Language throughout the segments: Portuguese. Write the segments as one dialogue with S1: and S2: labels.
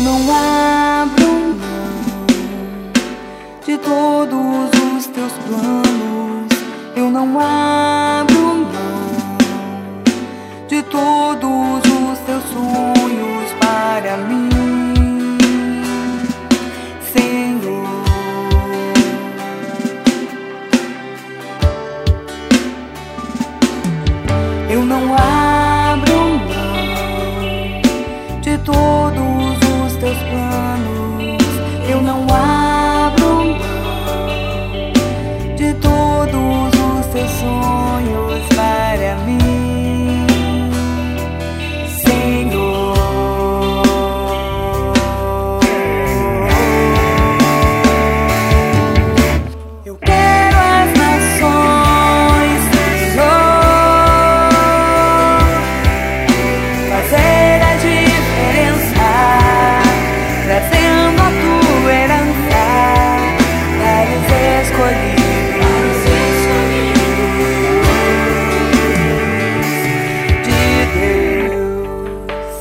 S1: não abro mão de todos os teus planos. Eu não abro mão de todos os teus sonhos para mim, Senhor. Eu não abro mão de todos os teus planos. Eu não abro mão de todos os teus sonhos para mim, Senhor. Eu quero as nações, Senhor, fazer a diferença, trazendo a tua herança para os escolhidos de Deus.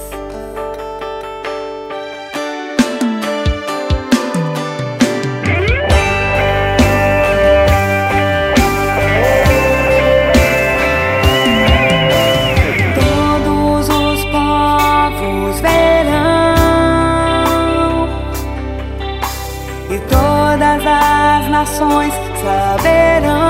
S1: Todos os povos verão e todas as nações saberão